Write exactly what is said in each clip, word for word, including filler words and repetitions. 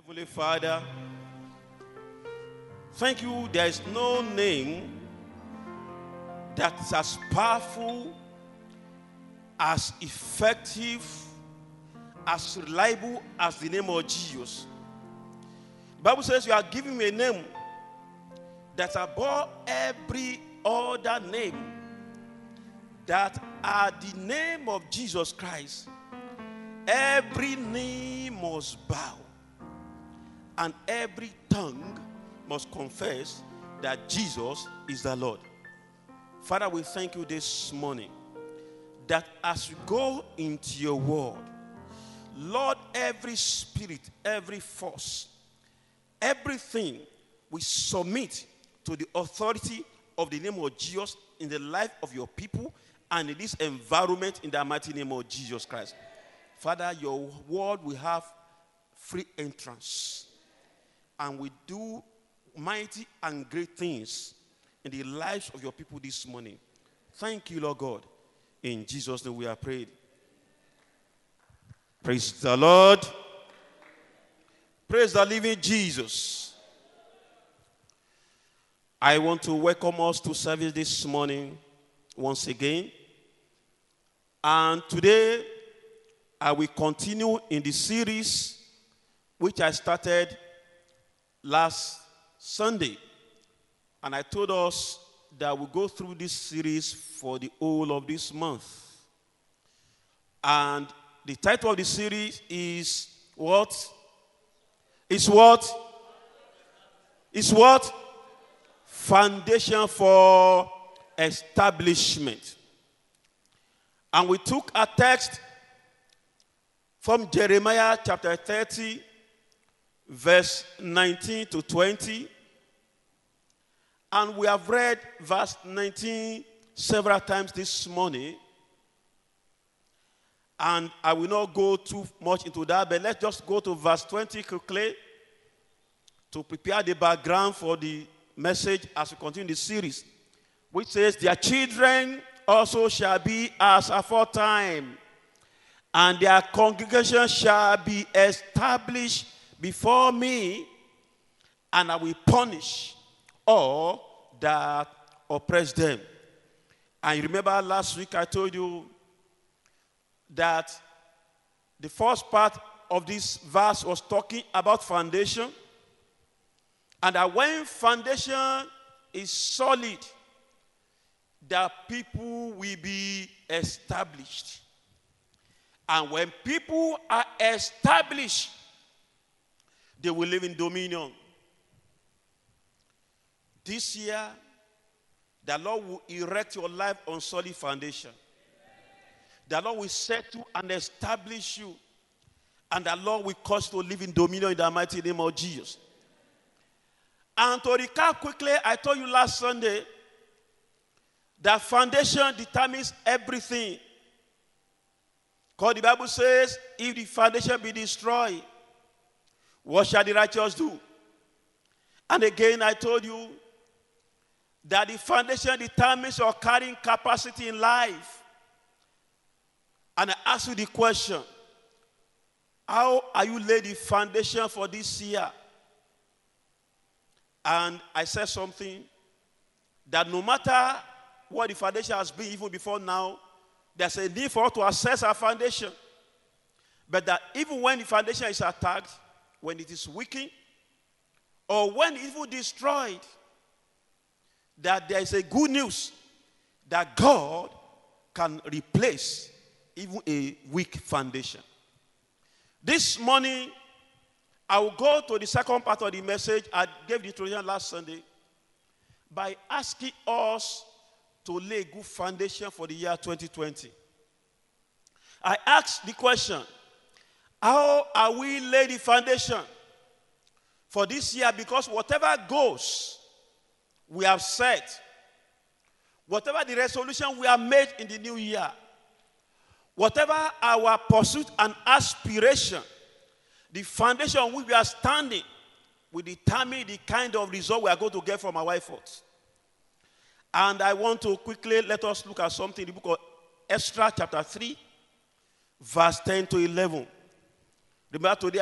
Heavenly Father, thank you. There is no name that is as powerful, as effective, as reliable as the name of Jesus. The Bible says you are giving me a name that's above every other name, that at the name of Jesus Christ, every knee must bow and every tongue must confess that Jesus is the Lord. Father, we thank you this morning that as we go into your word, Lord, every spirit, every force, everything we submit to the authority of the name of Jesus in the life of your people and in this environment in the mighty name of Jesus Christ. Father, your word will have free entrance, and we do mighty and great things in the lives of your people this morning. Thank you, Lord God. In Jesus' name we are prayed. Praise the Lord. Praise the living Jesus. I want to welcome us to service this morning once again. And today, I will continue in the series which I started last Sunday. And I told us that we'll go through this series for the whole of this month. And the title of the series is what? Is what? Is what? Foundation for establishment. And we took a text from Jeremiah chapter thirty, verse nineteen to twenty. And we have read verse nineteen several times this morning. And I will not go too much into that, but let's just go to verse twenty quickly to prepare the background for the message as we continue the series, which says, their children also shall be as aforetime, and their congregation shall be established before me, and I will punish all that oppress them. And you remember last week I told you that the first part of this verse was talking about foundation, and that when foundation is solid, that people will be established. And when people are established, they will live in dominion. This year, the Lord will erect your life on solid foundation. The Lord will settle and establish you. And the Lord will cause you to live in dominion in the mighty name of Jesus. And to recap quickly, I told you last Sunday that foundation determines everything. Because the Bible says, if the foundation be destroyed, what shall the righteous do? And again, I told you that the foundation determines your carrying capacity in life. And I ask you the question, how are you laying the foundation for this year? And I said something, that no matter what the foundation has been even before now, there's a need for us to assess our foundation. But that even when the foundation is attacked, when it is weakened, or when it's even destroyed, that there is a good news that God can replace even a weak foundation. This morning, I will go to the second part of the message. I gave the introduction last Sunday by asking us to lay a good foundation for the year twenty twenty. I asked the question, how are we laying the foundation for this year? Because whatever goes we have set, whatever the resolution we have made in the new year, whatever our pursuit and aspiration, the foundation on which we are standing will determine the kind of result we are going to get from our efforts. And I want to quickly let us look at something in the book of Esther chapter three, verse ten to eleven. Remember today, as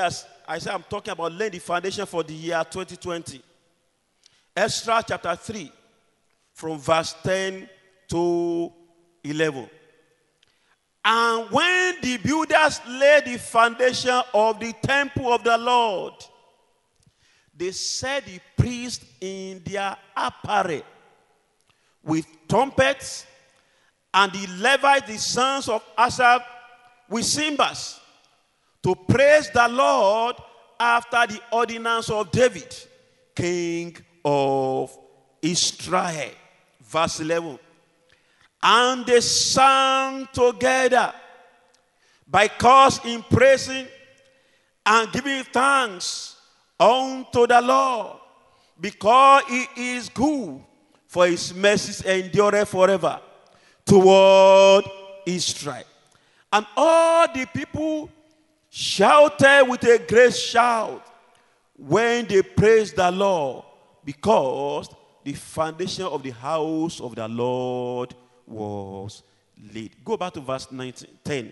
I said I'm talking about laying the foundation for the year twenty twenty. Ezra chapter three, from verse ten to eleven. And when the builders laid the foundation of the temple of the Lord, they set the priests in their apparel with trumpets, and the Levites, the sons of Asaph, with cymbals, to praise the Lord after the ordinance of David, king of Israel. Verse eleven. And they sang together by cause in praising and giving thanks unto the Lord, because he is good, for his mercies endure forever, toward Israel. And all the people shouted with a great shout when they praised the Lord, because the foundation of the house of the Lord was laid. Go back to verse nineteen, ten.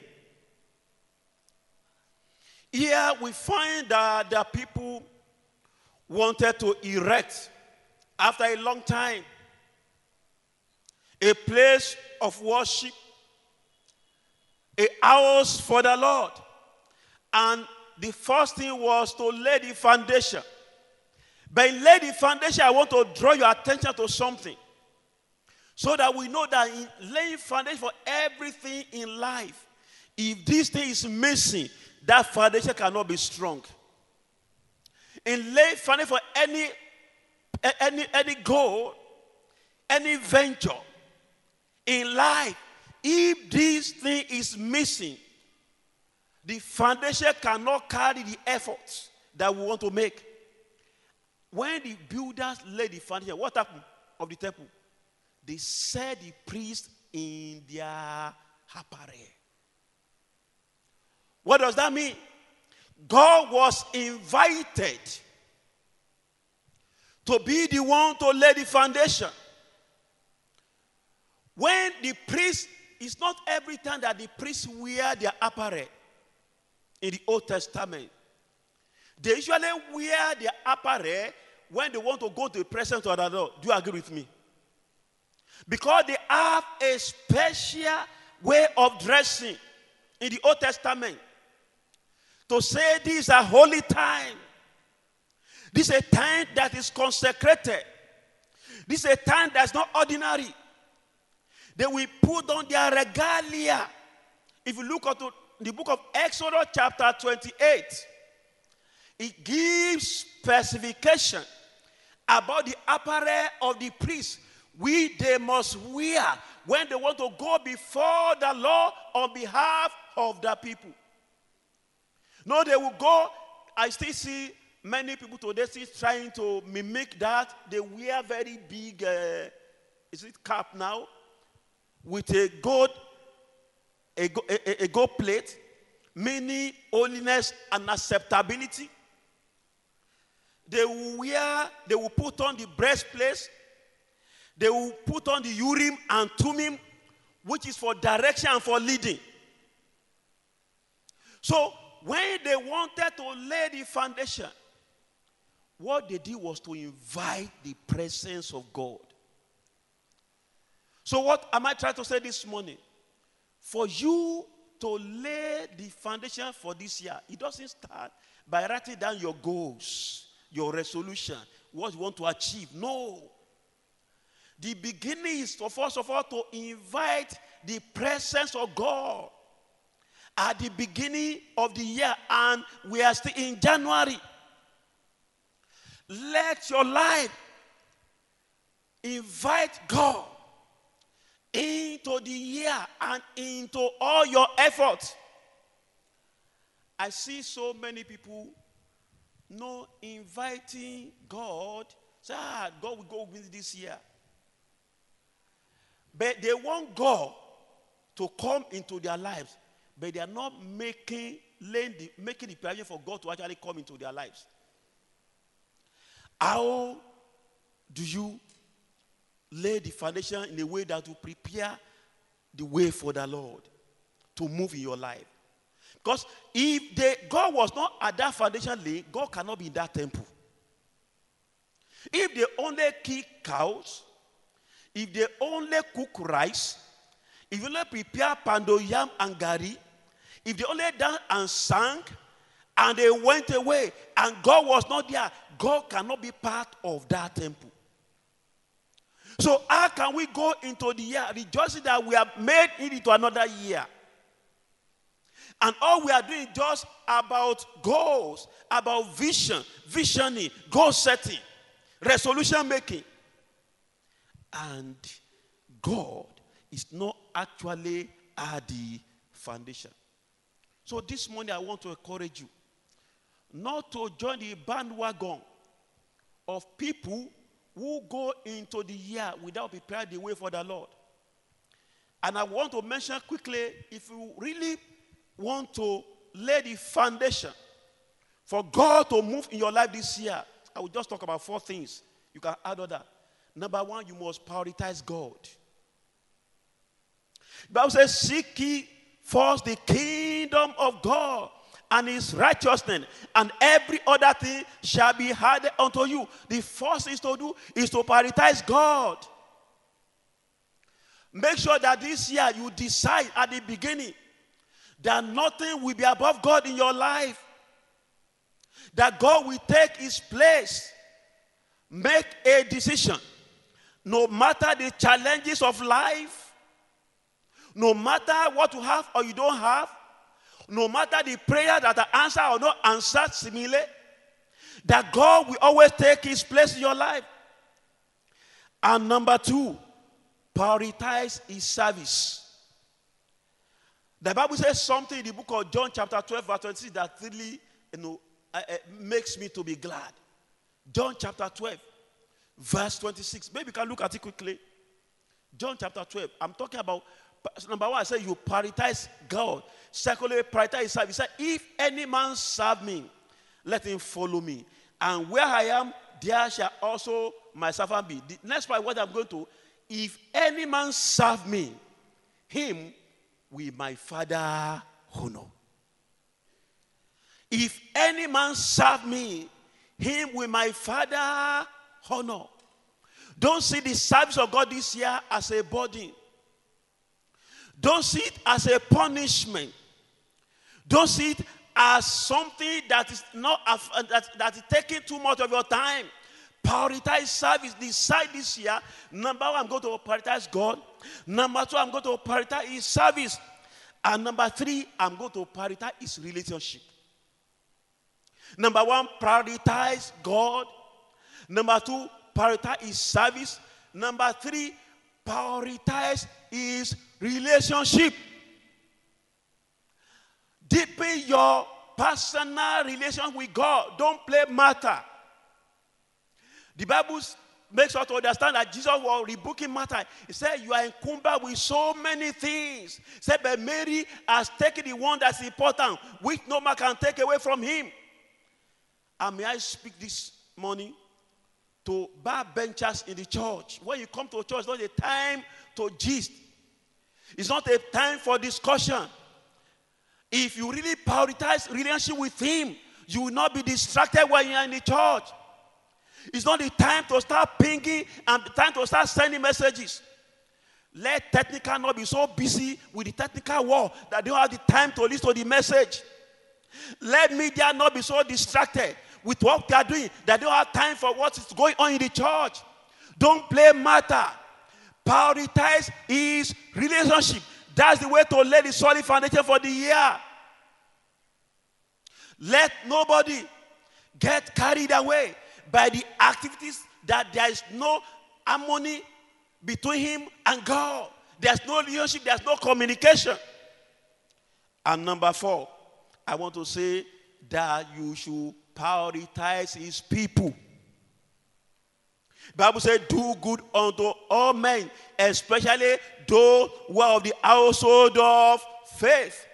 Here we find that the people wanted to erect, after a long time, a place of worship, a house for the Lord. And the first thing was to lay the foundation. By lay the foundation, I want to draw your attention to something, so that we know that in laying foundation for everything in life, if this thing is missing, that foundation cannot be strong. In laying foundation for any, any, any goal, any venture in life, if this thing is missing, the foundation cannot carry the efforts that we want to make. When the builders laid the foundation, what happened of the temple? They set the priests in their apparel. What does that mean? God was invited to be the one to lay the foundation. When the priest, it's not every time that the priests wear their apparel in the Old Testament. They usually wear their apparel when they want to go to the presence of the Lord. Do you agree with me? Because they have a special way of dressing in the Old Testament to say this is a holy time. This is a time that is consecrated. This is a time that's not ordinary. They will put on their regalia. If you look at the book of Exodus chapter twenty-eight, it gives specification about the apparel of the priests, which they must wear when they want to go before the Lord on behalf of the people. No, they will go. I still see many people today still trying to mimic that. They wear very big, uh, is it cap now? With a gold, a, a, a gold plate, meaning holiness and acceptability. They will wear, they will put on the breastplate. They will put on the Urim and Thummim, which is for direction and for leading. So, when they wanted to lay the foundation, what they did was to invite the presence of God. So what am I trying to say this morning? For you to lay the foundation for this year, it doesn't start by writing down your goals, your resolution, what you want to achieve. No. The beginning is, for first of all, to invite the presence of God at the beginning of the year, and we are still in January. Let your life invite God into the year and into all your efforts. I see so many people no inviting God. Say, ah, God will go with this year. But they want God to come into their lives, but they are not making, laying the, making the preparation for God to actually come into their lives. How do you lay the foundation in a way that will prepare the way for the Lord to move in your life? Because if they, God was not at that foundation laying, God cannot be in that temple. If they only kill cows, if they only cook rice, if they only prepare pando yam and gari, if they only dance and sang, and they went away, and God was not there, God cannot be part of that temple. So how can we go into the year rejoicing that we have made it into another year? And all we are doing is just about goals, about vision, visioning, goal setting, resolution making. And God is not actually at the foundation. So this morning I want to encourage you not to join the bandwagon of people who go into the year without preparing the way for the Lord. And I want to mention quickly, if you really want to lay the foundation for God to move in your life this year, I will just talk about four things. You can add other. Number one, you must prioritize God. The Bible says, seek ye first the kingdom of God and his righteousness, and every other thing shall be added unto you. The first thing to do is to prioritize God. Make sure that this year you decide at the beginning that nothing will be above God in your life. That God will take his place. Make a decision. No matter the challenges of life, no matter what you have or you don't have, no matter the prayer that are answered or not answered similarly, that God will always take his place in your life. And number two, prioritize his service. The Bible says something in the book of John chapter twelve verse twenty-six that really, you know, uh, uh, makes me to be glad. John chapter twelve verse twenty-six. Maybe you can look at it quickly. John chapter twelve. I'm talking about, number one, I said you prioritize God. Secondly, prioritize his service. He said, if any man serve me, let him follow me. And where I am, there shall also my servant be. The next part, what I'm going to, if any man serve me, him will my Father honor. If any man serve me, him will my Father honor. Don't see the service of God this year as a burden. Don't see it as a punishment. Don't see it as something that is not that, that is taking too much of your time. Prioritize service. Decide this year. Number one, I'm going to prioritize God. Number two, I'm going to prioritize his service. And number three, I'm going to prioritize his relationship. Number one, prioritize God. Number two, prioritize his service. Number three, prioritize his relationship. Deepen your personal relation with God. Don't play Martha. The Bible makes us to understand that Jesus was rebuking Martha. He said, you are encumbered with so many things. He said, but Mary has taken the one that's important, which no man can take away from him. And may I speak this morning to backbenchers in the church. When you come to church, it's not a time to gist. It's not a time for discussion. If you really prioritize relationship with him, you will not be distracted when you are in the church. It's not the time to start pinging and the time to start sending messages. Let technical not be so busy with the technical work that they don't have the time to listen to the message. Let media not be so distracted with what they are doing that they don't have time for what is going on in the church. Don't play matter. Prioritize his relationship. That's the way to lay the solid foundation for the year. Let nobody get carried away by the activities that there is no harmony between him and God. There's no relationship, there's no communication. And number four, I want to say that you should prioritize his people. The Bible says, do good unto all men, especially those who are of the household of faith.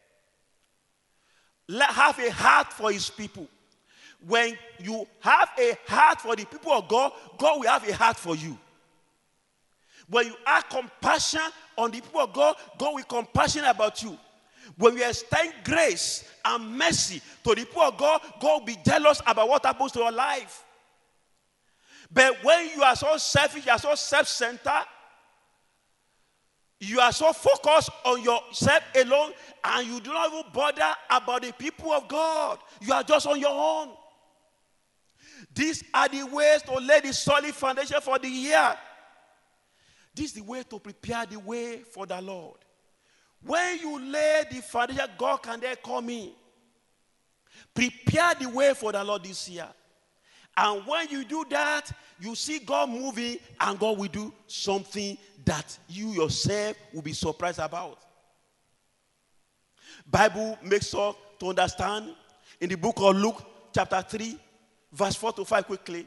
Let have a heart for his people. When you have a heart for the people of God, God will have a heart for you. When you have compassion on the people of God, God will be compassionate about you. When we extend grace and mercy to the people of God, God will be jealous about what happens to your life. But when you are so selfish, you are so self-centered, you are so focused on yourself alone, and you do not even bother about the people of God. You are just on your own. These are the ways to lay the solid foundation for the year. This is the way to prepare the way for the Lord. When you lay the foundation, God can then come in. Prepare the way for the Lord this year. And when you do that, you see God moving, and God will do something that you yourself will be surprised about. Bible makes us to understand in the book of Luke, chapter three, verse four to five, quickly,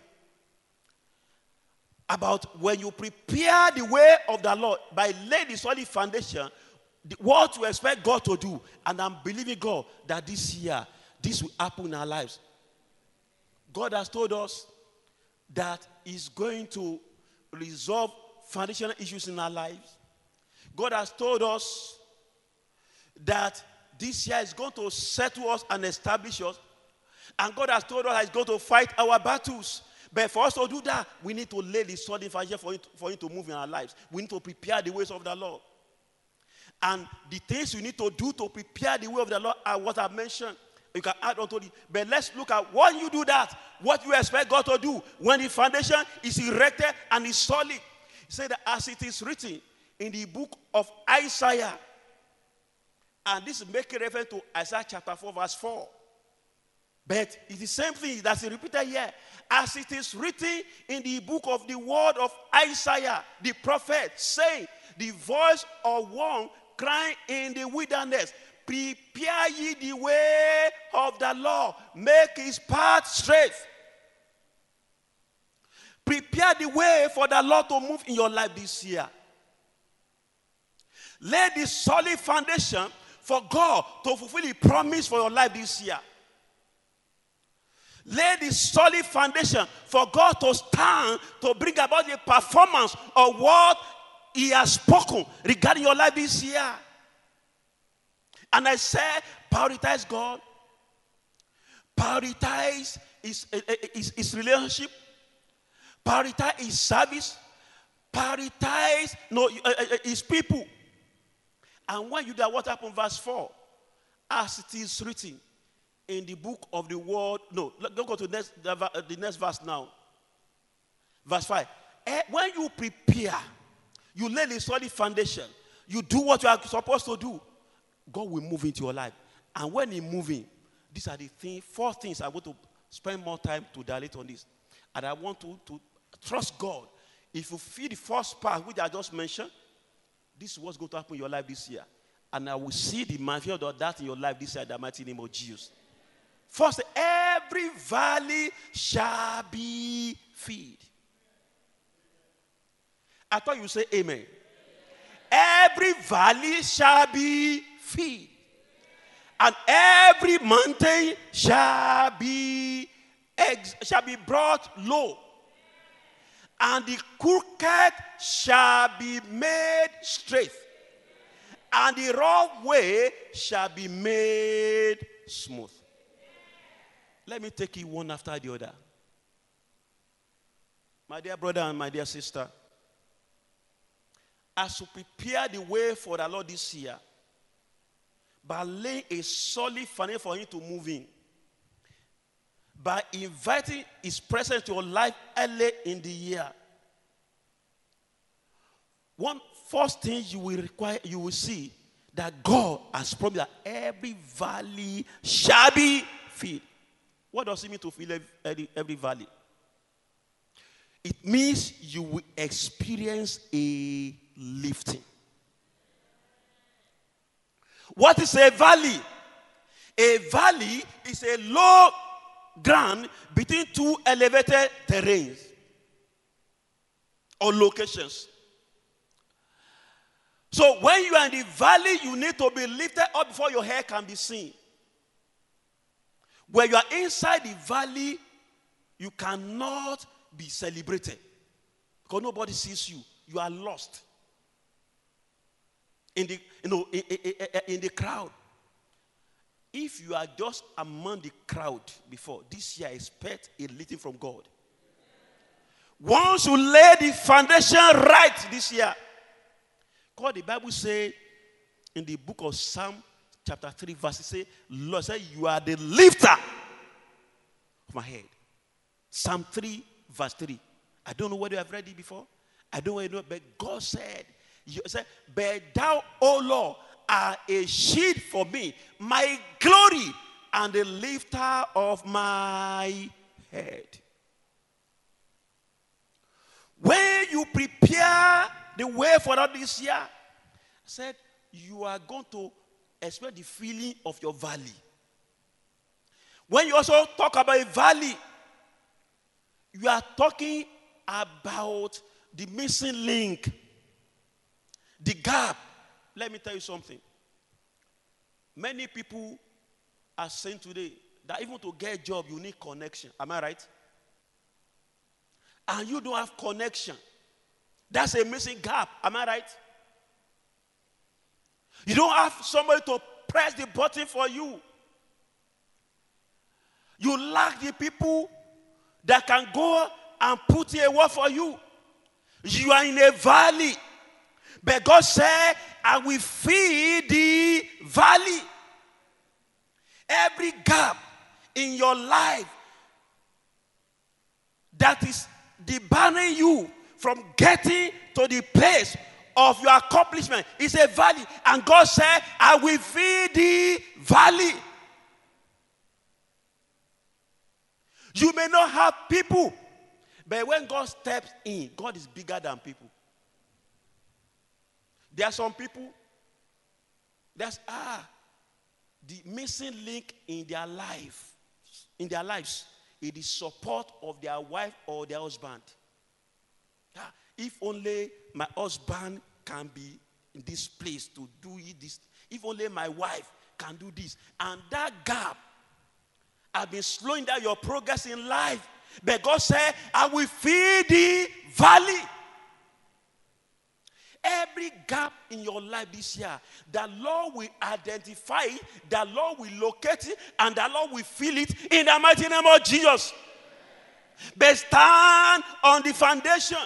about when you prepare the way of the Lord by laying the solid foundation, what you expect God to do. And I'm believing God that this year, this will happen in our lives. God has told us that He's going to resolve foundational issues in our lives. God has told us that this year is going to settle us and establish us. And God has told us that He's going to fight our battles. But for us to do that, we need to lay the solid foundation for it, for it to move in our lives. We need to prepare the ways of the Lord. And the things we need to do to prepare the way of the Lord are what I mentioned. You can add on to it. But let's look at when you do that, what you expect God to do when the foundation is erected and is solid. He said that as it is written in the book of Isaiah, and this is making reference to Isaiah chapter four, verse four. But it's the same thing that's repeated here. As it is written in the book of the word of Isaiah, the prophet, saying, the voice of one crying in the wilderness, prepare ye the way of the Lord, make his path straight. Prepare the way for the Lord to move in your life this year. Lay the solid foundation for God to fulfill the promise for your life this year. Lay the solid foundation for God to stand to bring about the performance of what He has spoken regarding your life this year. And I said, prioritize God. Prioritize his, his, his relationship. Prioritize his service. Prioritize no, his people. And when you do that, what happened? Verse four. As it is written in the book of the word. No, don't go to the next, the, the next verse now. Verse five. When you prepare, you lay the solid foundation, you do what you are supposed to do, God will move into your life. And when He moving, these are the thing, four things I want to spend more time to dilate on this. And I want to, to trust God. If you feel the first part, which I just mentioned, this is what's going to happen in your life this year. And I will see the manifestation of that in your life this year in the mighty name of Jesus. First, every valley shall be filled. I thought you would say amen. Every valley shall be filled, and every mountain shall be ex- shall be brought low, and the crooked shall be made straight, and the rough way shall be made smooth. Let me take it one after the other. My dear brother and my dear sister, as you prepare the way for the Lord this year, by laying a solid foundation for Him to move in, by inviting His presence to your life early in the year, one first thing you will require, you will see that God has promised that every valley shall be filled. What does it mean to fill every, every valley? It means you will experience a lifting. What is a valley? A valley is a low ground between two elevated terrains or locations. So when you are in the valley, you need to be lifted up before your hair can be seen. When you are inside the valley, you cannot be celebrated because nobody sees you. You are lost in the, you know, in, in, in the crowd. if you are just among the crowd before, this year expect a leading from God. Once you lay the foundation right this year, God, the Bible say in the book of Psalm chapter three verse say, Lord say, you are the lifter of my head. Psalm three verse three. I don't know whether you have read it before. I don't know whether you know, but God said, you said, but thou, O Lord, are a shield for me, my glory, and the lifter of my head. When you prepare the way for that this year, I said, you are going to experience the feeling of your valley. When you also talk about a valley, you are talking about the missing link, the gap. Let me tell you something. Many people are saying today that even to get a job, you need connection. Am I right? And you don't have connection. That's a missing gap. Am I right? You don't have somebody to press the button for you. You lack the people that can go and put in a word for you. You are in a valley. But God said, I will feed the valley. Every gap in your life that is debarring you from getting to the place of your accomplishment is a valley. And God said, I will feed the valley. You may not have people, but when God steps in, God is bigger than people. There are some people that's ah the missing link in their life, in their lives, is the support of their wife or their husband. Ah, if only my husband can be in this place to do this, if only my wife can do this, and that gap has been slowing down your progress in life. But God said, I will feed the valley. Every gap in your life this year, the Lord will identify it, the Lord will locate it, and the Lord will fill it in the mighty name of Jesus. But stand on the foundation.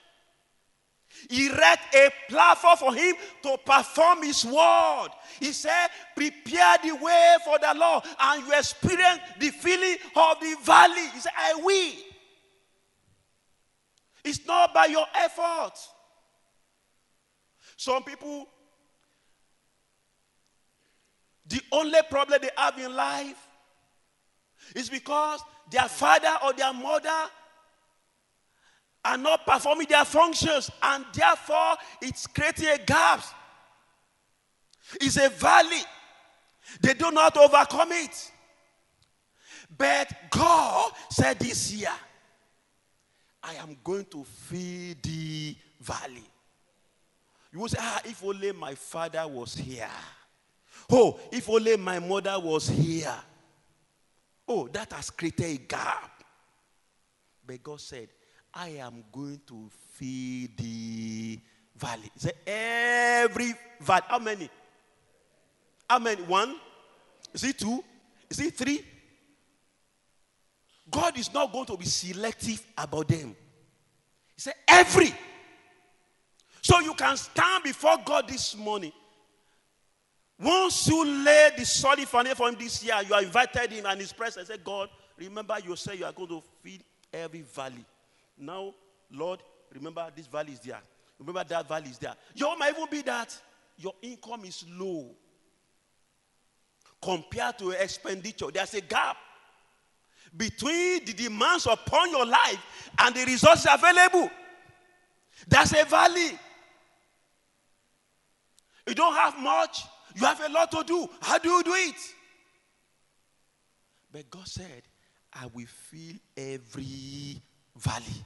Erect a platform for him to perform his word. He said, prepare the way for the Lord, and you experience the feeling of the valley. He said, I will. It's not by your effort. Some people, the only problem they have in life is because their father or their mother are not performing their functions, and therefore it's creating a gap. It's a valley. They do not overcome it. But God said this year, I am going to feed the valley. You will say, ah, if only my father was here. Oh, if only my mother was here. Oh, that has created a gap. But God said, I am going to feed the valley. Say every valley. How many? How many? One? Is it two? Is it three? God is not going to be selective about them. He said every. So you can stand before God this morning. Once you lay the solid foundation for him this year, you are invited him and his presence. Say, God, remember you said you are going to feed every valley. Now, Lord, remember this valley is there. Remember that valley is there. You might even be that your income is low compared to your expenditure. There's a gap between the demands upon your life and the resources available. That's a valley. You don't have much. You have a lot to do. How do you do it? But God said, I will fill every valley.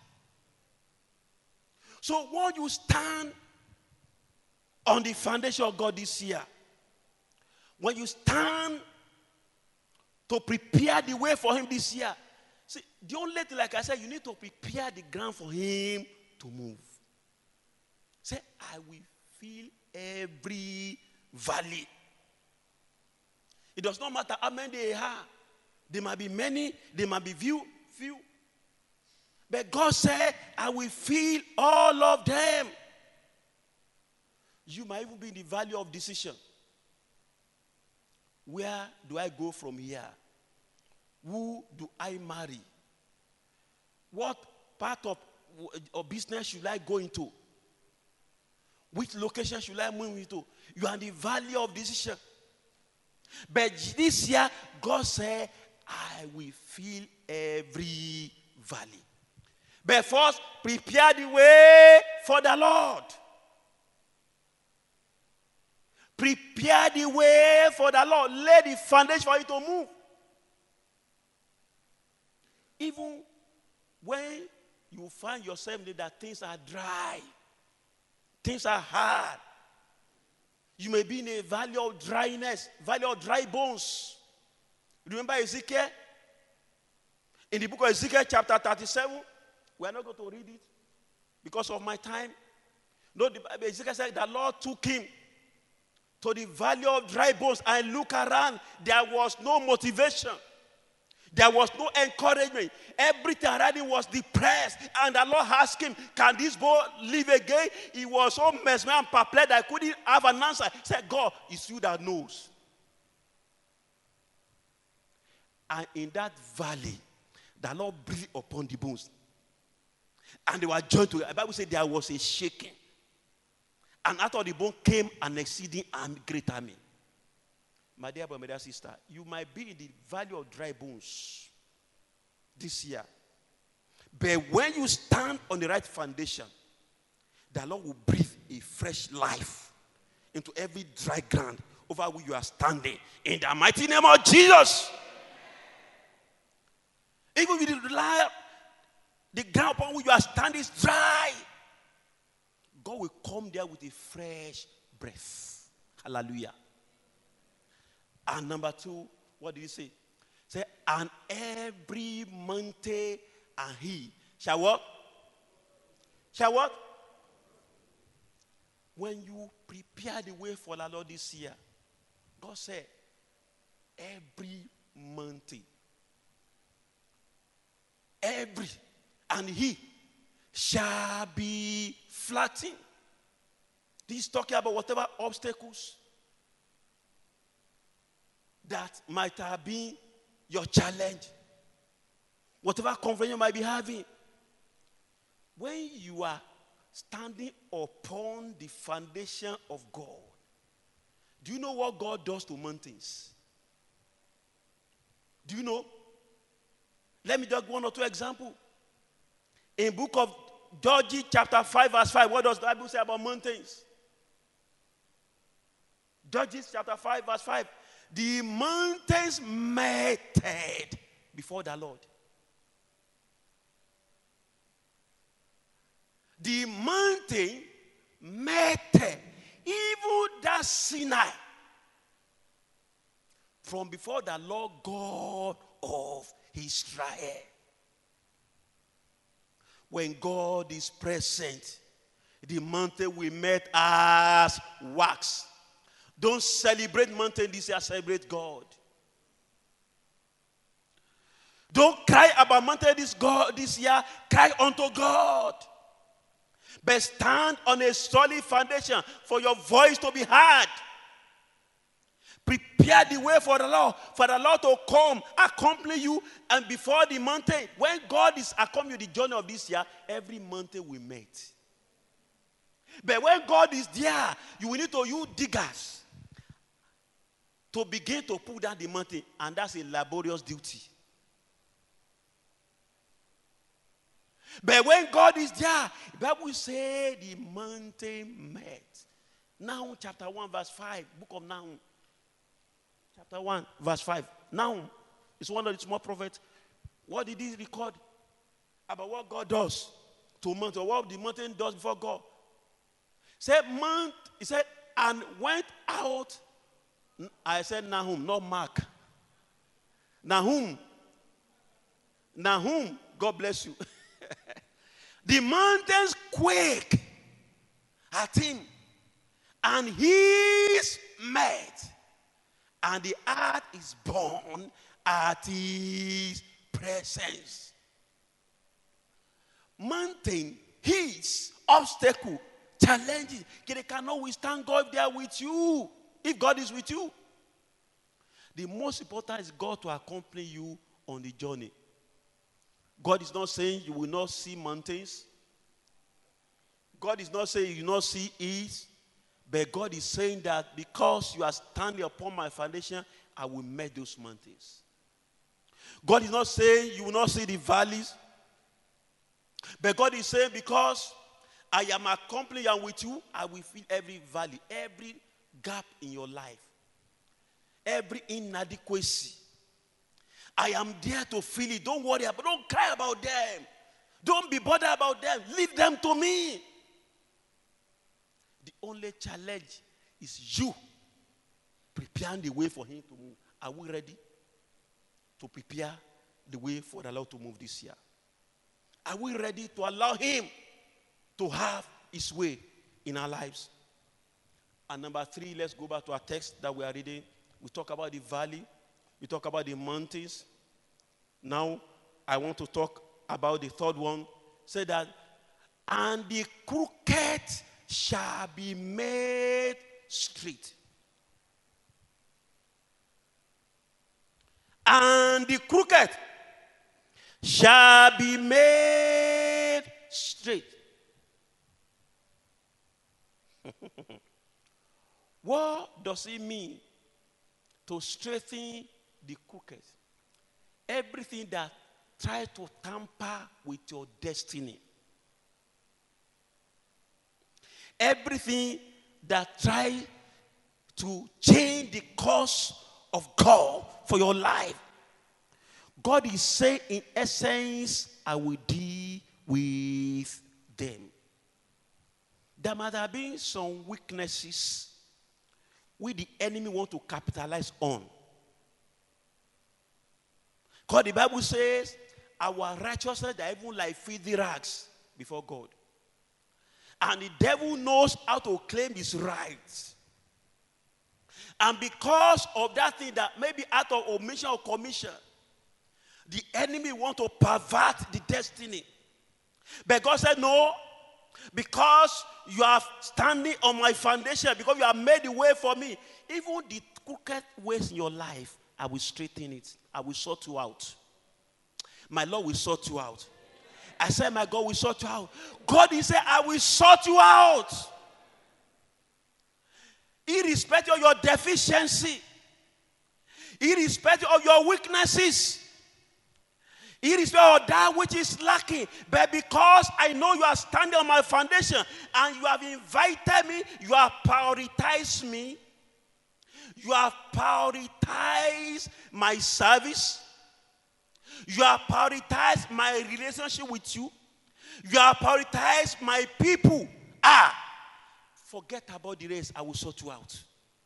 So when you stand on the foundation of God this year, when you stand to prepare the way for him this year, see, the only thing, like I said, you need to prepare the ground for him to move. Say, I will fill every valley. It does not matter how many they are. There might be many, there might be few, few. But God said, I will fill all of them. You might even be in the valley of decision. Where do I go from here? Who do I marry? What part of, of business should I go into? Which location should I move into? You are in the valley of decision. But this year, God said, I will fill every valley. But first, prepare the way for the Lord. Prepare the way for the Lord. Lay the foundation for it to move. Even when you find yourself that things are dry, things are hard, you may be in a valley of dryness, valley of dry bones. Remember Ezekiel? In the book of Ezekiel, chapter thirty-seven, we are not going to read it because of my time. No, the, Ezekiel said the Lord took him to the valley of dry bones and look around. There was no motivation. There was no encouragement. Everything around him was depressed. And the Lord asked him, can this boy live again? He was so mesmerized and perplexed that I couldn't have an answer. He said, God, it's you that knows. And in that valley, the Lord breathed upon the bones. And they were joined together. The Bible said there was a shaking. And out of the bone came an exceeding and great army. My dear brother, my dear sister, you might be in the valley of dry bones this year. But when you stand on the right foundation, the Lord will breathe a fresh life into every dry ground over which you are standing. In the mighty name of Jesus. Even if you rely, the ground upon which you are standing is dry, God will come there with a fresh breath. Hallelujah. And number two, what did he say? Say, and every mountain and he shall what? Shall what? When you prepare the way for the Lord this year, God said, every mountain, every, and he shall be flattened. This is talking about whatever obstacles that might have been your challenge, whatever confusion you might be having. When you are standing upon the foundation of God, do you know what God does to mountains? Do you know? Let me just one or two examples. In book of Judges chapter five verse five, what does the Bible say about mountains? Judges chapter five verse five. The mountains melted before the Lord. The mountain melted, even that Sinai, from before the Lord God of Israel. When God is present, the mountain will melt as wax. Don't celebrate mountain this year, celebrate God. Don't cry about mountain this, God, this year, cry unto God. But stand on a solid foundation for your voice to be heard. Prepare the way for the Lord, for the Lord to come, accompany you, and before the mountain, when God is accompanying the journey of this year, every mountain will meet. But when God is there, you will need to use diggers to begin to pull down the mountain, and that's a laborious duty. But when God is there, the Bible says the mountain met. Nahum chapter one verse five, book of Nahum. Chapter one verse five. Nahum is one of the small prophets. What did he record about what God does to mountain, or what the mountain does before God? Said mount, he said, and went out. I said Nahum, not Mark. Nahum. Nahum, God bless you. The mountains quake at him, and his met, and the earth is born at his presence. Mountain, hills, obstacle, challenges, they cannot withstand God if they are with you. If God is with you. The most important is God to accompany you on the journey. God is not saying you will not see mountains. God is not saying you will not see ease. But God is saying that because you are standing upon my foundation, I will make those mountains. God is not saying you will not see the valleys. But God is saying because I am accompanying and with you, I will fill every valley, every gap in your life, every inadequacy. I am there to fill it. Don't worry about, don't cry about them. Don't be bothered about them. Leave them to me. The only challenge is you preparing the way for him to move. Are we ready to prepare the way for the Lord to move this year? Are we ready to allow him to have his way in our lives? And number three, let's go back to our text that we are reading. We talk about the valley. We talk about the mountains. Now, I want to talk about the third one. Say that, and the crooked shall be made straight. And the crooked shall be made straight. What does it mean to straighten the crooked? Everything that tries to tamper with your destiny. Everything that tries to change the course of God for your life. God is saying in essence, I will deal with them. There might have been some weaknesses which the enemy want to capitalize on. Because the Bible says, our righteousness are even like filthy rags before God. And the devil knows how to claim his rights. And because of that thing that maybe out of omission or commission, the enemy want to pervert the destiny. But God said, no, because you are standing on my foundation, because you have made the way for me, even the crooked ways in your life, I will straighten it. I will sort you out. My Lord will sort you out. I said, my God will sort you out. God is saying, I will sort you out. Irrespective of your deficiency, irrespective of your weaknesses, irrespective of that which is lacking, but because I know you are standing on my foundation and you have invited me, you have prioritized me, you have prioritized my service, you have prioritized my relationship with you, you have prioritized my people. Ah, forget about the rest, I will sort you out.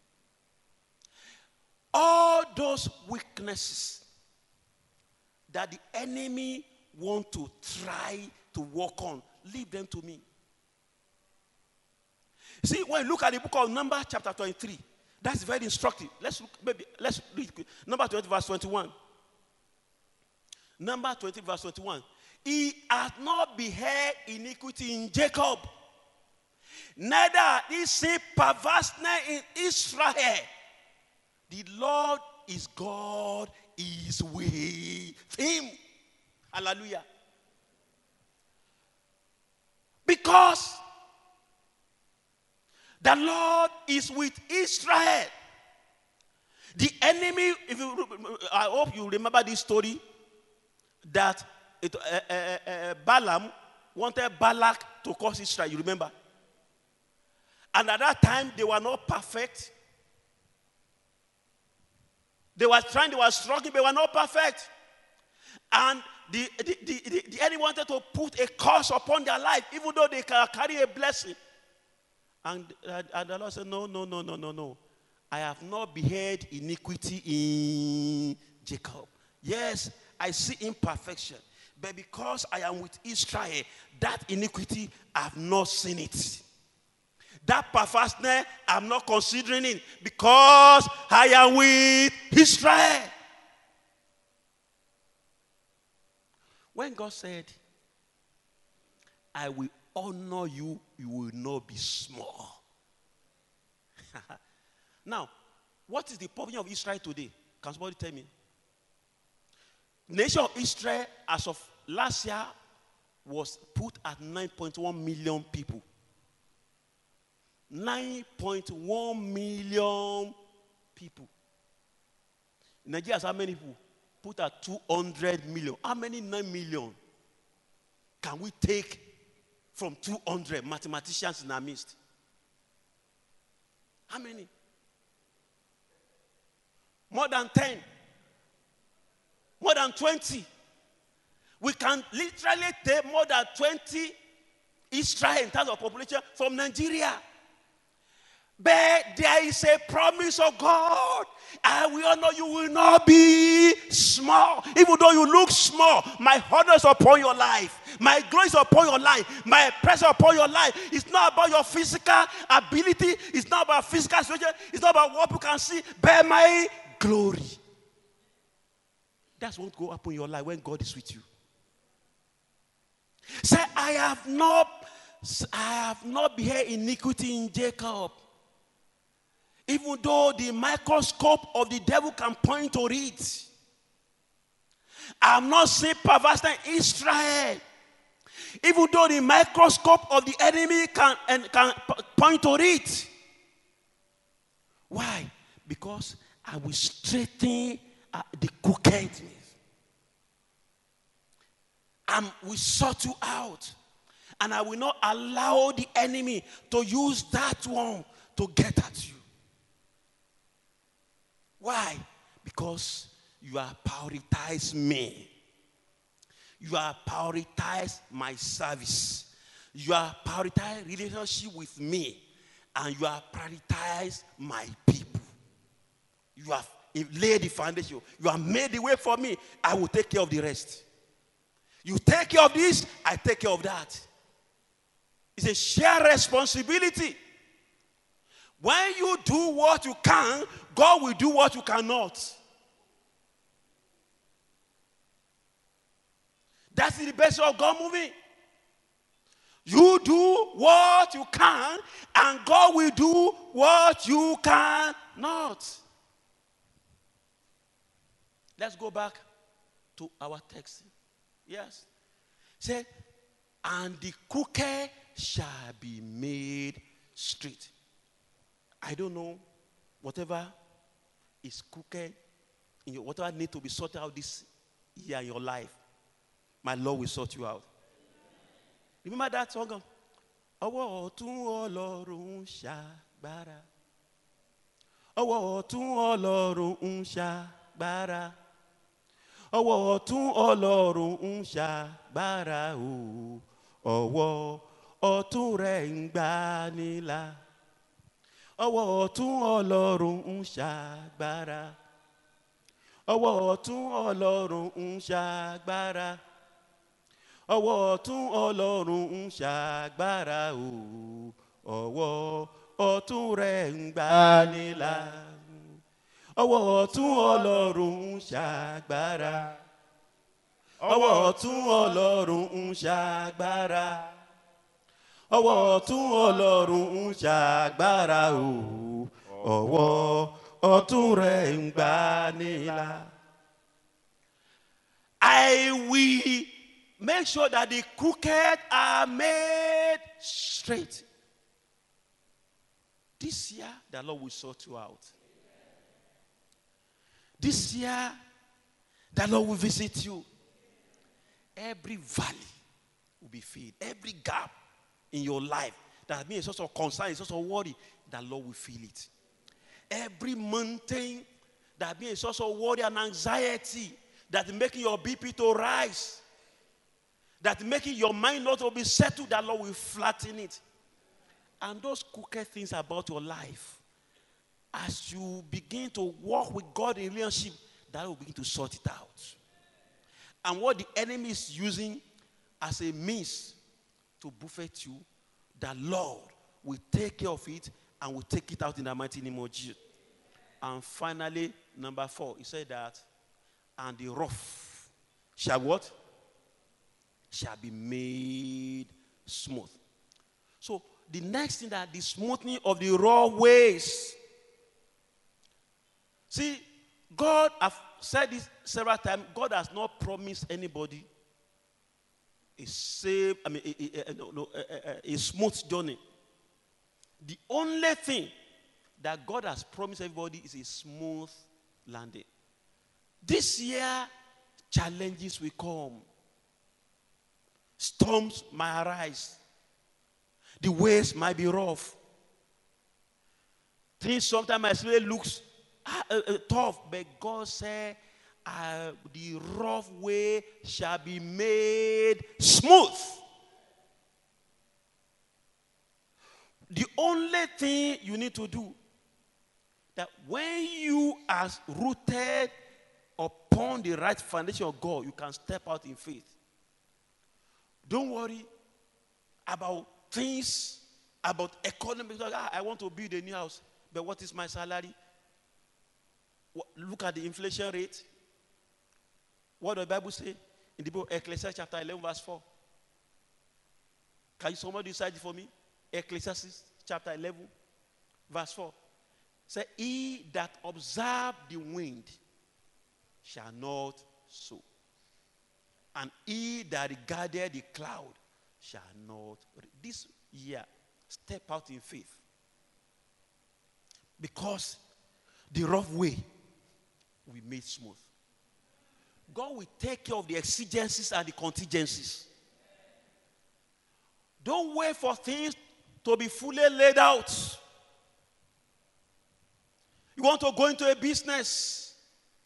All those weaknesses that the enemy want to try to work on, leave them to me. See, when you look at the book of Numbers chapter twenty-three, that's very instructive. Let's look, maybe let's read Numbers twenty verse twenty-one. Numbers twenty verse twenty-one. He hath not beheld iniquity in Jacob, neither hath he seen perverseness in Israel. The Lord is God, is with him. Hallelujah. Because the Lord is with Israel. The enemy, if you, I hope you remember this story, that it, uh, uh, uh, Balaam wanted Balak to curse Israel. You remember? And at that time, they were not perfect. They were trying, they were struggling, but they were not perfect. And the, the, the, the, the enemy wanted to put a curse upon their life, even though they can carry a blessing. And, uh, and the Lord said, no, no, no, no, no, no. I have not beheld iniquity in Jacob. Yes, I see imperfection. But because I am with Israel, that iniquity, I have not seen it. That perverseness, I'm not considering it because I am with Israel. When God said, I will honor you, you will not be small. Now, what is the problem of Israel today? Can somebody tell me? Nation of Israel, as of last year, was put at nine point one million people. nine point one million people. Nigeria has how many people? Put at two hundred million. How many nine million can we take from two hundred mathematicians in our midst? How many? More than ten. More than twenty. We can literally take more than twenty Israel in terms of population from Nigeria. But there is a promise of God. And we all know you will not be small. Even though you look small, my honor is upon your life. My glory is upon your life. My presence upon your life. It's not about your physical ability. It's not about physical situation. It's not about what you can see. But my glory. That's what will happen in your life when God is with you. Say, I have not, I have not beheld iniquity in Jacob. Even though the microscope of the devil can point to it. I have not seen perverseness in Israel. Even though the microscope of the enemy can, and can point to it. Why? Because I will straighten uh, the crookedness. I will sort you out. And I will not allow the enemy to use that one to get at you. Why? Because you have prioritized me. You have prioritized my service. You have prioritized relationship with me. And you have prioritized my people. You have laid the foundation. You have made the way for me. I will take care of the rest. You take care of this, I take care of that. It's a shared responsibility. When you do what you can, God will do what you cannot. That's the best of God moving. You do what you can, and God will do what you cannot. Let's go back to our text. Yes. Say, and the crooked shall be made straight. I don't know, whatever is crooked, in your, whatever need to be sorted out this year in your life, my Lord will sort you out. Remember that song? Ọwọ́ ọ̀tún Ọlọ́run ń ṣàgbára. Ọwọ́ ọ̀tún Ọlọ́run ń ṣàgbára. Ọwọ́ ọ̀tún Ọlọ́run ń ṣàgbára o. Ọwọ́ ọ̀tún rẹ̀ ń gbanilà. Ọwọ́ ọ̀tún Ọlọ́run ń ṣàgbára. Ọwọ́ ọ̀tún Ọlọ́run ń ṣàgbára. Ọwọ́ ọ̀tún Ọlọ́run ń ṣàgbára o. Ọwọ́ ọ̀tún rẹ̀ ń gbanilà. Ọwọ́ ọ̀tún Ọlọ́run ń ṣàgbára. Ọwọ́ ọ̀tún Ọlọ́run ń ṣàgbára. Ọwọ́ ọ̀tún Ọlọ́run ń ṣàgbára o. Ọwọ́ ọ̀tún rẹ̀ ń gbanilà. I will make sure that the crooked are made straight. This year, the Lord will sort you out. This year, the Lord will visit you. Every valley will be filled. Every gap in your life that has been a source of concern, a source of worry, the Lord will fill it. Every mountain that has been a source of worry and anxiety that is making your B P to rise, that is making your mind not to be settled, the Lord will flatten it. And those crooked things about your life, as you begin to walk with God in relationship, that will begin to sort it out. And what the enemy is using as a means to buffet you, the Lord will take care of it and will take it out in the mighty name of Jesus. And finally, number four, he said that, and the rough shall what? Shall be made smooth. So the next thing, that the smoothing of the raw ways. See, God, I've said this several times, God has not promised anybody a safe, I mean, a, a, a, no, no, a, a, a smooth journey. The only thing that God has promised everybody is a smooth landing. This year, challenges will come. Storms might arise. The ways might be rough. Things sometimes might look uh, uh, tough, but God said, uh, the rough way shall be made smooth. The only thing you need to do, that when you are rooted upon the right foundation of God, you can step out in faith. Don't worry about things, about economy. Ah, I want to build a new house, but what is my salary? What, look at the inflation rate. What does the Bible say in the book of Ecclesiastes chapter eleven verse four? Can somebody decide it for me? Ecclesiastes chapter eleven verse four. Say, he that observe the wind shall not sow, and he that regarded the cloud shall not. This year, step out in faith, because the rough way will be made smooth. God will take care of the exigencies and the contingencies. Don't wait for things to be fully laid out. You want to go into a business.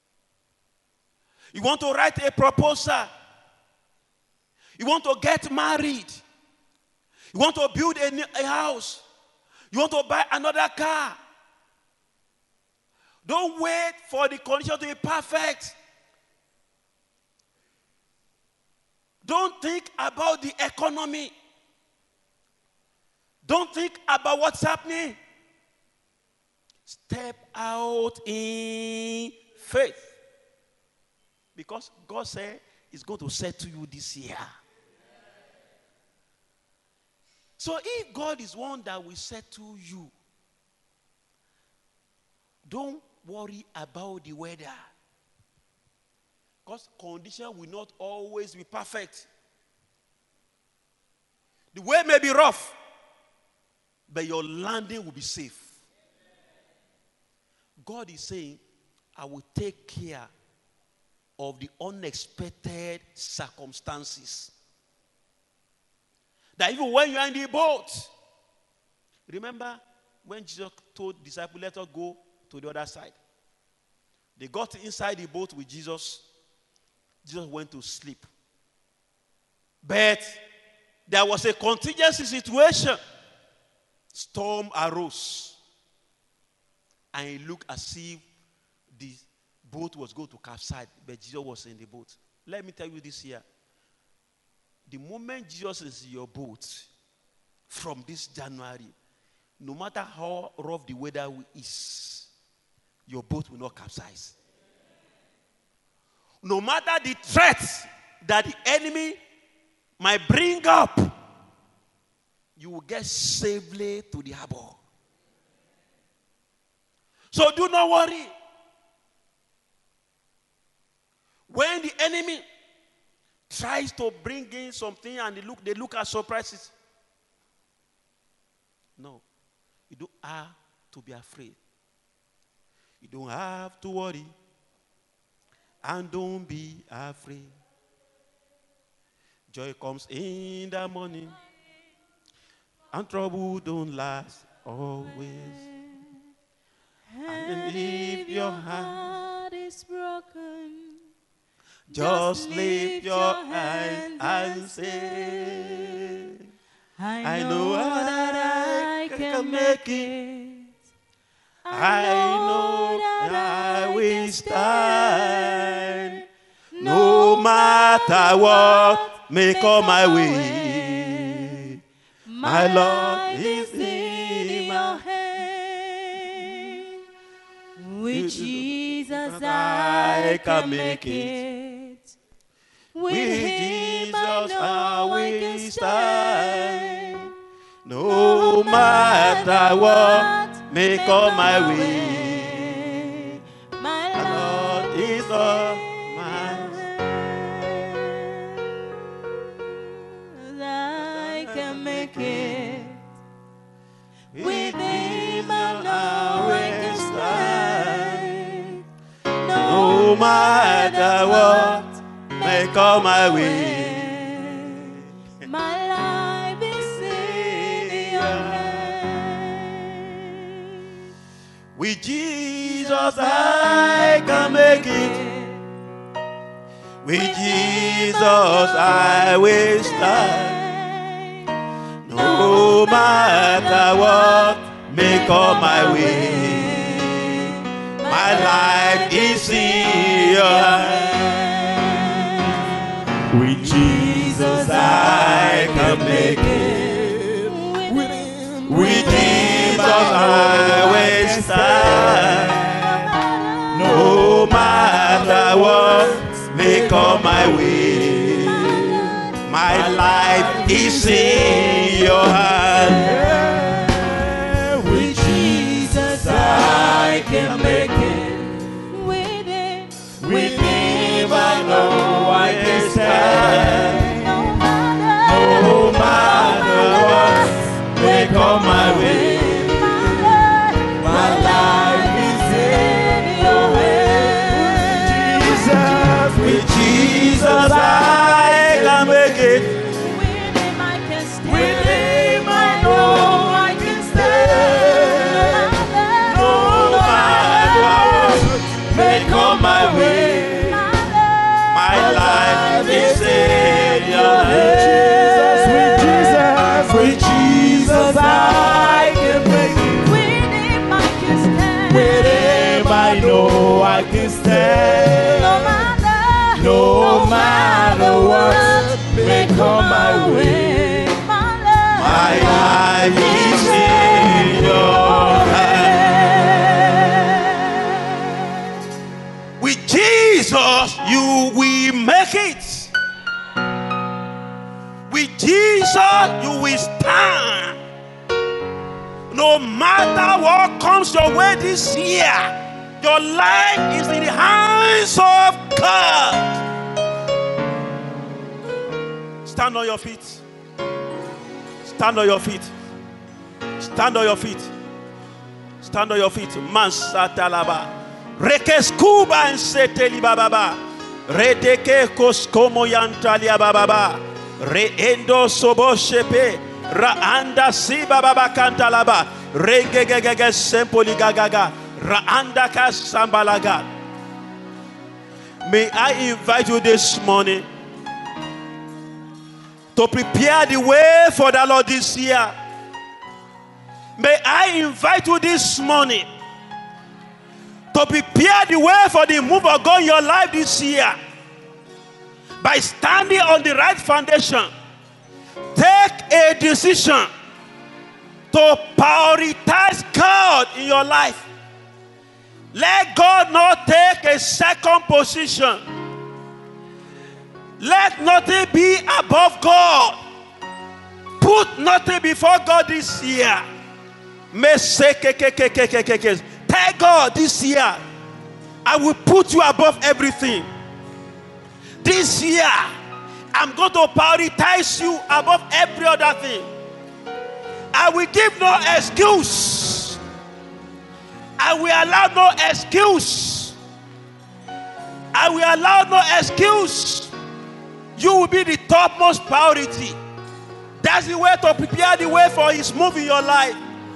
You want to write a proposal. You want to get married. You want to build a, a house. You want to buy another car. Don't wait for the condition to be perfect. Don't think about the economy. Don't think about what's happening. Step out in faith. Because God said He's going to settle you this year. So if God is one that will settle you, don't worry about the weather. Because conditions will not always be perfect. The way may be rough, but your landing will be safe. God is saying, I will take care of the unexpected circumstances. That even when you are in the boat, remember when Jesus told the disciples, let us go to the other side. They got inside the boat with Jesus. Jesus went to sleep. But there was a contingency situation. Storm arose. And it looked as if the boat was going to capsize, but Jesus was in the boat. Let me tell you this here. The moment Jesus is in your boat, from this January, no matter how rough the weather is, your boat will not capsize. No matter the threats that the enemy might bring up, you will get safely to the harbor. So do not worry. When the enemy tries to bring in something and they look, they look at surprises. No, you don't have to be afraid. You don't have to worry. And don't be afraid. Joy comes in the morning, and trouble don't last always. And if your heart is broken, just lift your hand and say, I know that I can make it. I know that I will stand. No matter what may come my way, my Lord is in With Jesus I can make it. With Him I know I can stand. No matter what may come my way, my the Lord is all mine. I can make it. With Him I know I can stand. No matter what may come my way, my life is in your hands. with Jesus I can make it. With Jesus I will stand. No matter what may come my way, my life is in your hands. With Jesus I can make it. With Jesus I will stand. No matter what may come my way, my life is in your hands. With Jesus I can make it. With Him, With Him I know I can stand. no matter, No matter what may come my way, my life is in your hands. Jesus, with Jesus I can make it. with Him I can stand. With Him I know I can stand. No matter what may come my way, my life is in your hands. With Jesus, with Jesus I can make it. With Him I can stand. With Him I know I can stand. No matter, No matter what may come my way, my life, my life is in your hands. With Jesus, you will make it. With Jesus, you will stand. No matter what comes your way this year, your life is in the hands of God. Stand on your feet. Stand on your feet. Stand on your feet. Stand on your feet. Mansatalaba. Rekeskuba and seteli bababa. Redeke koskomo yantalia bababa. Reendo sobo shepe. Raanda si bababa kantalaba. Regegege sempoli gagaga. Raanda ka sambalaga. May I invite you this morning to prepare the way for the Lord this year. May I invite you this morning to prepare the way for the move of God in your life this year. By standing on the right foundation, take a decision to prioritize God in your life. Let God not take a second position. Let nothing be above God. Put nothing before God this year. Tell God this year, I will put you above everything. This year, I'm going to prioritize you above every other thing. I will give no excuse. I will allow no excuse. I will allow no excuse. You will be the topmost priority. That's the way to prepare the way for His move in your life.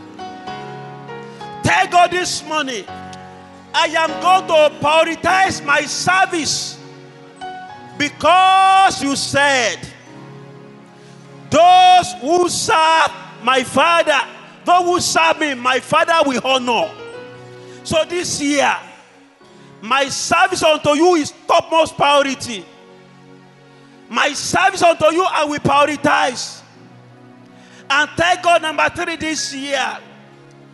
Tell God this morning, I am going to prioritize my service because you said, those who serve my Father, those who serve me, my Father will honor. So this year, my service unto you is topmost priority. My service unto you, I will prioritize. And thank God, number three, this year,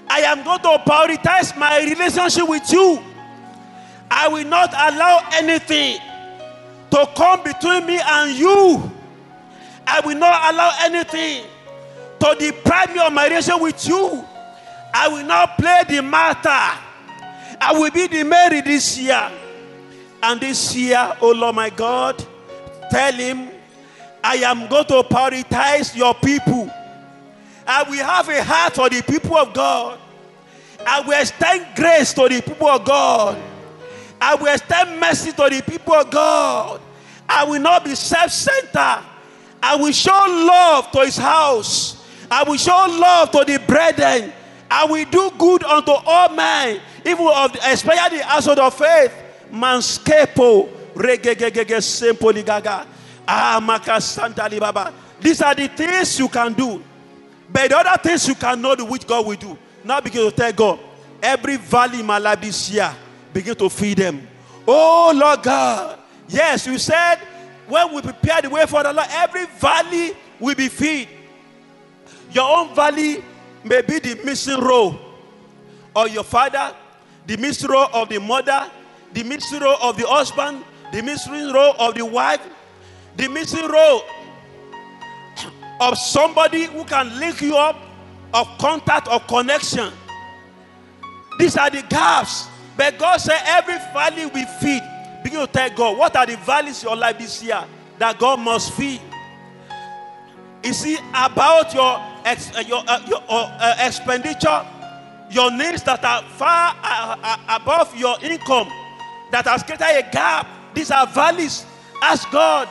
I am going to prioritize my relationship with you. I will not allow anything to come between me and you. I will not allow anything to deprive me of my relationship with you. I will not play the matter. I will be the Mary this year. And this year, oh Lord my God, tell him, I am going to prioritize your people. I will have a heart for the people of God. I will extend grace to the people of God. I will extend mercy to the people of God. I will not be self-centered. I will show love to his house. I will show love to the brethren. I will do good unto all men, even of the, especially the household of faith. Manskepo, regegegege, sempoligaga, amaka santa libaba. These are the things you can do. But the other things you cannot do, which God will do. Now begin to tell God, every valley in my life this year, begin to feed them. Oh Lord God. Yes, you said when we prepare the way for the Lord, every valley will be fed. Your own valley may be the missing row of your father, the missing row of the mother, the missing row of the husband, the missing row of the wife, the missing row of somebody who can link you up, of contact or connection. These are the gaps. But God said every valley will feed. Begin to tell God, what are the valleys in your life this year that God must feed? Is it about your, ex, uh, your, uh, your uh, expenditure, your needs that are far uh, uh, above your income, that has created a gap? These are valleys. Ask God.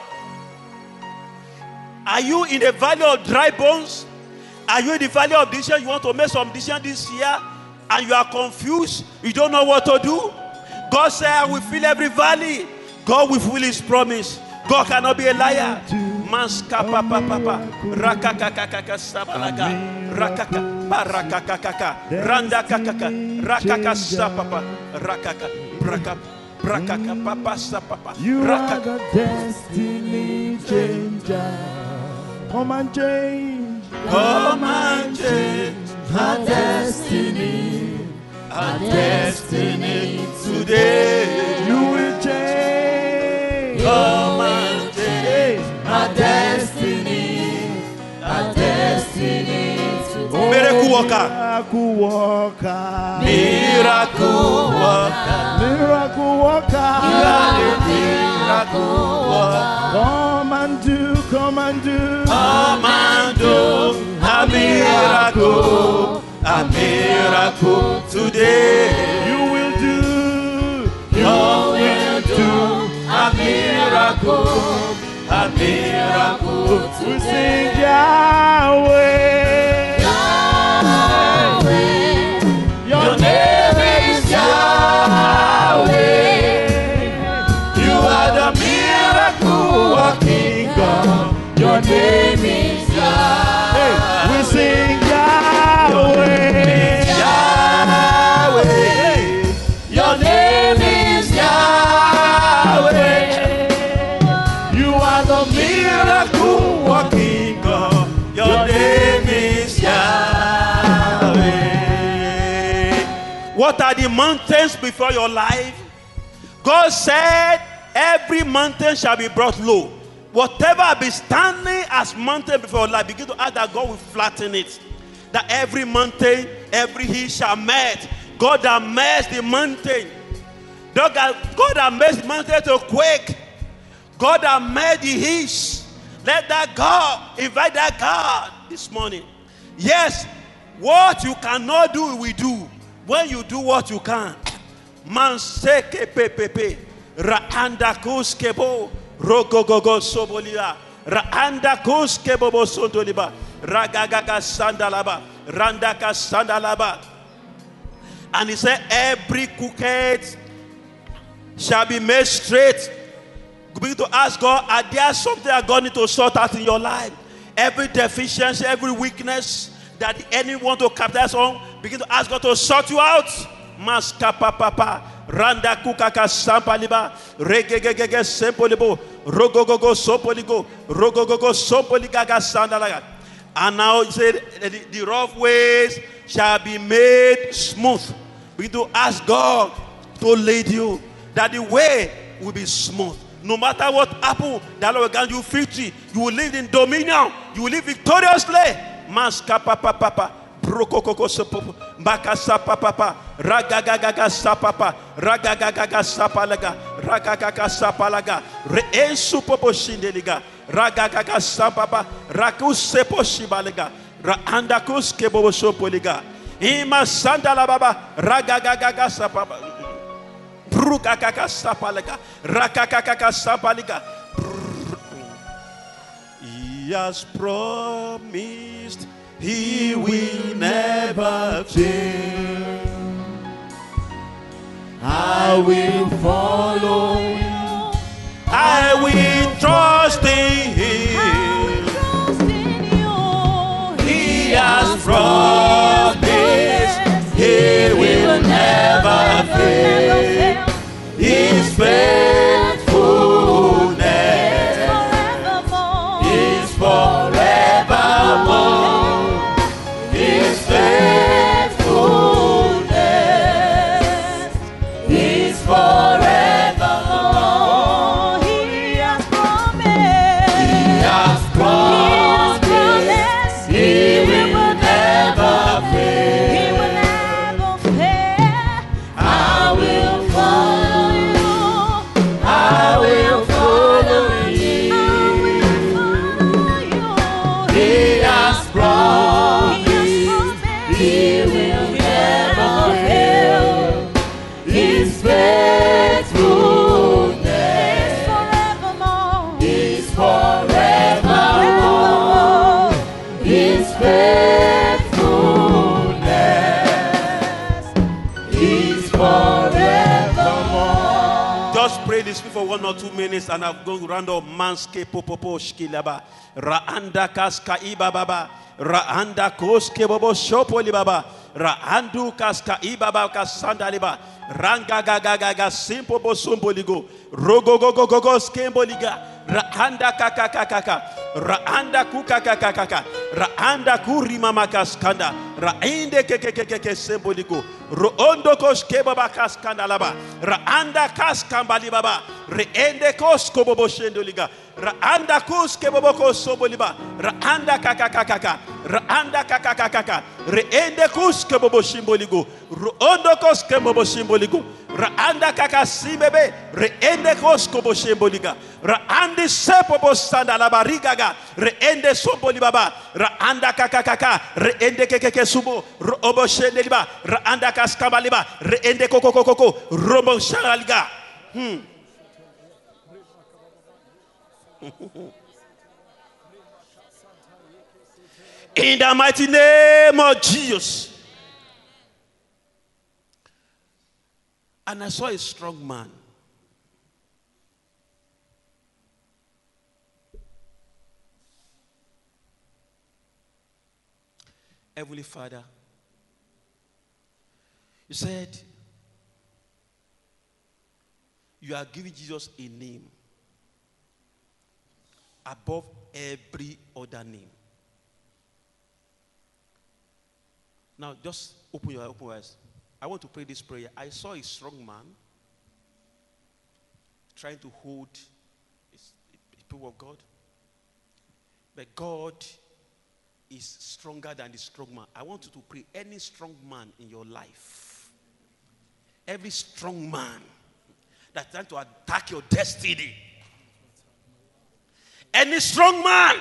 Are you in the valley of dry bones? Are you in the valley of decision? You want to make some decision this year and you are confused? You don't know what to do? God said, I will fill every valley. God will fulfill his promise. God cannot be a liar. Manska papa papa rakaka kakaka sabalaga rakaka barakaka kaka randa kakaka rakaka sapapa rakaka braka brakaka papa sapapa. You are the destiny changer. Come and change. Come and change our destiny. our destiny today. You will change. Come and change our destiny. Our destiny today. Miracle worker. Miracle worker. Miracle worker. Miracle worker. You are the miracle worker. Come and do, come and do. Come and do a miracle, a miracle today. You will do, You will do a miracle, a miracle we today. sing Yahweh. Your name is Yahweh. You are the miracle working God. Your name is Hey, we Yahweh. sing Yahweh. Yahweh. Your name is Yahweh. You are the miracle working God. Your name is Yahweh. What are the mountains before your life? God said, every mountain shall be brought low. Whatever be standing as mountain before your life, begin to ask that God will flatten it. That every mountain, every hill shall melt. God that melts the mountain. God that makes the mountain to quake. God that made the hills. Let that God, invite that God this morning. Yes, what you cannot do, we do. When you do what you can. Man seke pepepe. Raanda kuskebo. Rogogogo sobolia. Raanda kuskebo bosontoliba. Ragagaga sandalaba. Randaka sandalaba. And he said, every crooked shall be made straight. Begin to ask God, are there something that God need to sort out in your life? Every deficiency, every weakness that the enemy want to capitalize on, begin to ask God to sort you out. Maska papa, randa kukaka sampaliba, regegege sempolibo, rogogogo sopoligo, rogogogo sopoligaga sandalaga. And now he said, the, the rough ways shall be made smooth. We need to ask God to lead you, that the way will be smooth. No matter what happens, the Lord will grant you victory. You will live in dominion. You will live victoriously. Maska papa papa. Brokokoko sopopo. Makasa papa. Ragagaga sapapa. Ragagaga sapalaga. Ragagaga sapalaga. Reensu popo shindeliga. Ragagaga sapapa. Rakus sepo shibaliga. Raandakus kebobo sopoliga. Ima sandala baba. Ragagaga sapapa. Brukakaka sapalaga. Rakakaka sapaliga. He has promised he will never fail. I will follow you. I will trust in him. He has promised he will never fail. His faithfulness is forevermore. His faithfulness is forevermore. He has promised. He has promised he will never fail. He will never fail. I will follow you. I will follow you. I will follow you. He has promised he will never fail. His faithfulness forevermore. is forevermore. His faithfulness is forevermore. Just pray this for one or two minutes, and I'm going to round up. Manske popopo shkilaba. Raanda kaska ibababa. Raanda koske bobo shopoli baba. Raandu kaska ibaba kasandaliba. Ranga gaga gaga simple bosumboligo. Rogo go go go go skemboliga. Raanda kaka kaka kaka. Raanda kuka kaka kaka. Raanda kurima makaskanda. Rainde keke keke keke semboligo. Roondo koske baba kaskanda laba. Raanda kaskambali baba. Reende kosko bobo shendoliga. Raanda kuske bobo kosoboliba. Raanda kaka kaka kaka. Raanda kaka kaka kaka. Reende kuske bobo shimboligo. Roondo koske bobo shimboligo. Raanda kaka sibebe. Reende kosko bobo shimboliga. Raandi sepo bobo sanda laba rigaga. Reende somboli baba. Raanda kaka kaka. Reende keke keke subo. Robo shendeliba. Raanda kaskambaliba. Reende koko koko koko. Robo shaliga. Hmm. In the mighty name of Jesus. And I saw a strong man. Heavenly Father, you said you are giving Jesus a name above every other name. Now, just open your open eyes. I want to pray this prayer. I saw a strong man trying to hold his, his people of God. But God is stronger than the strong man. I want you to pray any strong man in your life. Every strong man that's trying to attack your destiny. Any strong man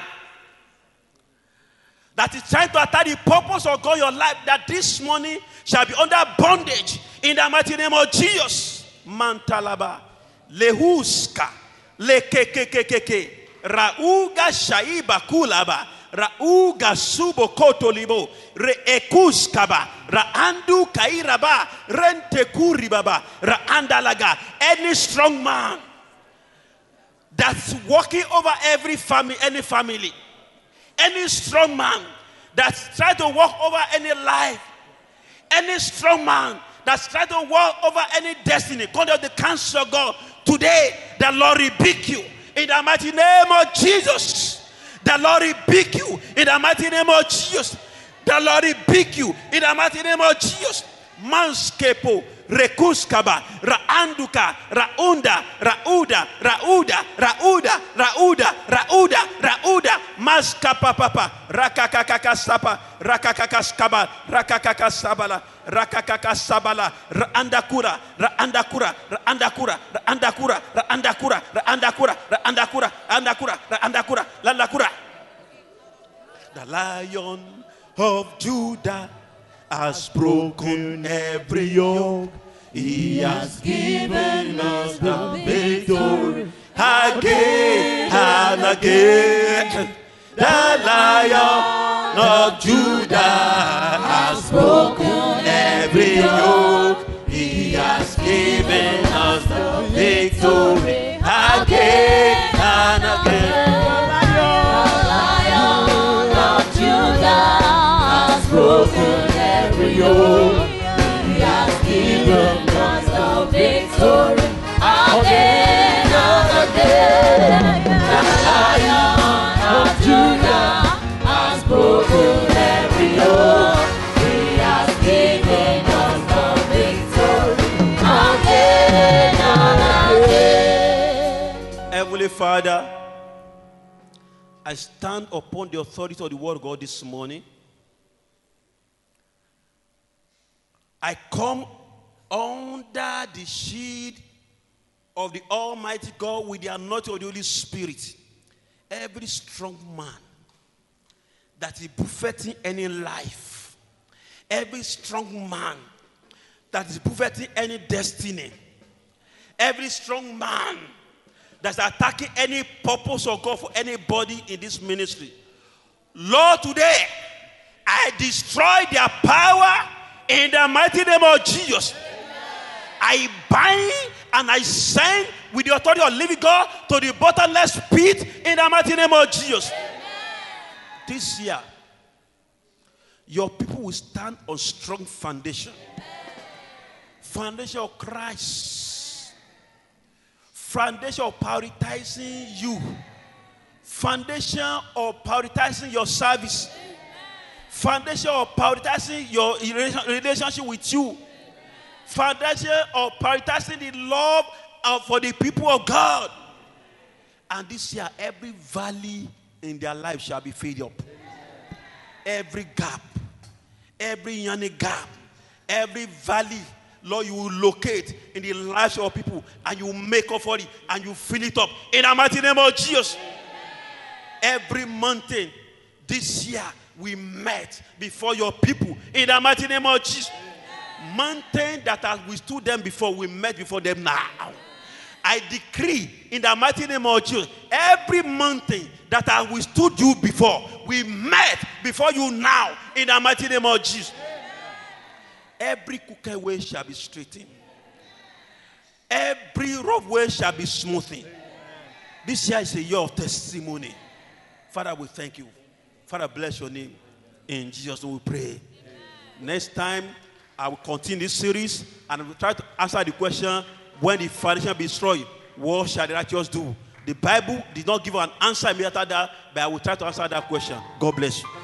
that is trying to attack the purpose of God in your life, that this morning shall be under bondage in the mighty name of Jesus. Mantalaba, lehuska, lekekekekeke, rauga shaiba kulaba, rauga subo kotolibo, reekuskaba, raandu kairaba, rente kuribaba, raandalaga. Any strong man that's walking over every family, any family, any strong man that's trying to walk over any life, any strong man that's trying to walk over any destiny, come to the counsel of God today. The Lord rebuke you in the mighty name of Jesus. The Lord rebuke you in the mighty name of Jesus. The Lord rebuke you in the mighty name of Jesus. Manskepo, Rekuskaba, Raanduka, Raunda, Rauda, Rauda, Rauda, Rauda, Rauda, Rauda, Maskapa Papa, Rakakaka Sapa, Rakakaka Skaba, Rakakaka Sabala, Rakakaka Sabala, Raandakura, Raandakura, Raandakura, Raandakura, Raandakura, Raandakura, Raandakura, Andakura, Raandakura, Landakura. The Lion of Judah has broken every yoke. He has given us the victory again and again. The Lion of Judah has broken every yoke. He has given us the victory again and again. Broken every yoke. He has given us the victory again and again. The Lion of Judah has broken every yoke. He has given us the victory again and again. Heavenly Father, I stand upon the authority of the word of God this morning. I come under the shield of the Almighty God with the anointing of the Holy Spirit. Every strong man that is buffeting any life, every strong man that is buffeting any destiny, every strong man that's attacking any purpose of God for anybody in this ministry, Lord, today I destroy their power. In the mighty name of Jesus, I bind and I send with the authority of living God to the bottomless pit in the mighty name of Jesus. This year, your people will stand on strong foundation. Foundation of Christ. Foundation of prioritizing you. Foundation of prioritizing your service. Foundation of prioritizing your relationship with you. Foundation of prioritizing the love of, for the people of God. And this year, every valley in their life shall be filled up. Every gap, every yawning gap, every valley, Lord, you will locate in the lives of people and you will make up for it and you fill it up. In the mighty name of Jesus. Every mountain this year, we met before your people in the mighty name of Jesus. Mountain that has withstood them before, we met before them now. I decree in the mighty name of Jesus, every mountain that has withstood you before, we met before you now in the mighty name of Jesus. Every crooked way shall be straightened. Every rough way shall be smoothened. This year is a year of testimony. Father, we thank you. Father, bless your name. In Jesus' name we pray. Amen. Next time, I will continue this series and I will try to answer the question, when the foundation be destroyed, what shall the righteous do? The Bible did not give an answer immediately after that, but I will try to answer that question. God bless you.